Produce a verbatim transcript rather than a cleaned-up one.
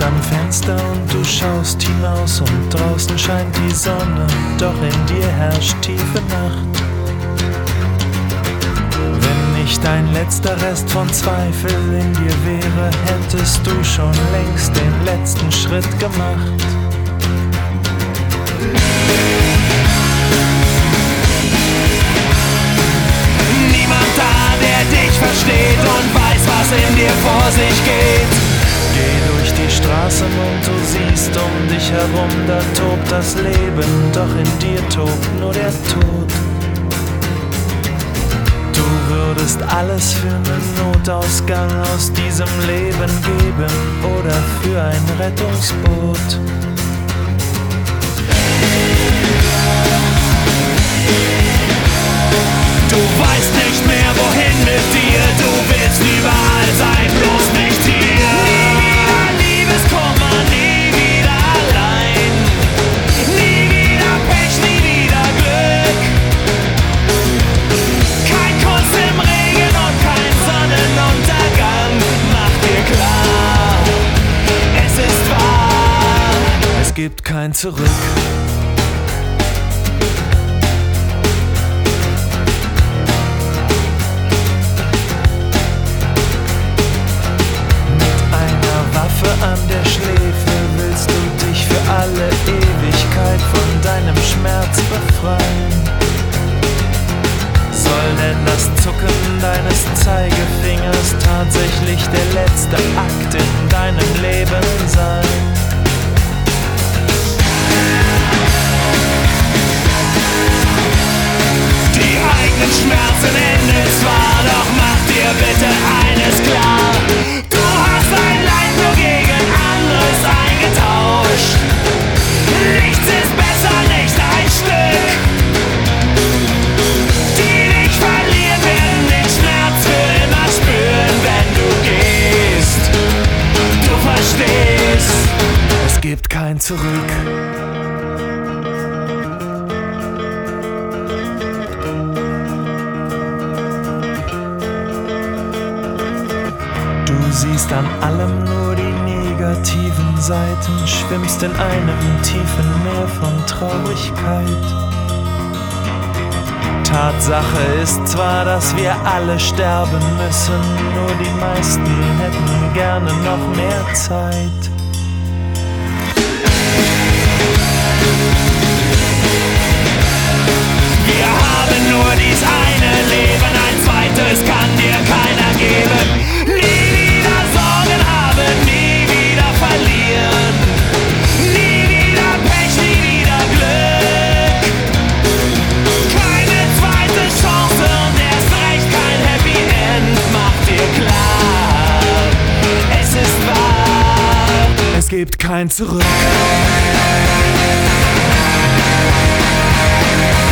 stehst am Fenster und du schaust hinaus und draußen scheint die Sonne, doch in dir herrscht tiefe Nacht. Wenn nicht ein letzter Rest von Zweifel in dir wäre, hättest du schon längst den letzten Schritt gemacht. Niemand da, der dich versteht und weiß, was in dir vor sich geht. Geh durch die Straßen und du siehst um dich herum, da tobt das Leben, doch in dir tobt nur der Tod. Du würdest alles für einen Notausgang aus diesem Leben geben oder für ein Rettungsboot. Du weißt nicht mehr, wohin mit dir, du willst überall sein, bloß nicht hier. Nie wieder Liebeskummer, nie wieder allein. Nie wieder Pech, nie wieder Glück. Kein Kuss im Regen und kein Sonnenuntergang. Mach dir klar, es ist wahr, es gibt kein Zurück. An der Schläfe willst du dich für alle Ewigkeit von deinem Schmerz befreien. Soll denn das Zucken deines Zeigefingers tatsächlich der letzte Akt in deinem Leben sein? Die eigenen Schmerzen enden zwar, doch mach dir bitte eines klar: Du hast ein Leid nur gegen anderes eingetauscht. Nichts ist besser, nicht ein Stück. Die dich verlieren, werden den Schmerz für immer spüren, wenn du gehst. Du verstehst, es gibt kein Zurück. Du siehst an allem nur die negativen Seiten, schwimmst in einem tiefen Meer von Traurigkeit. Tatsache ist zwar, dass wir alle sterben müssen, nur die meisten hätten gerne noch mehr Zeit. wir haben nur dies eine Leben, ein zweites kann dir keiner geben. Es gibt kein Zurück.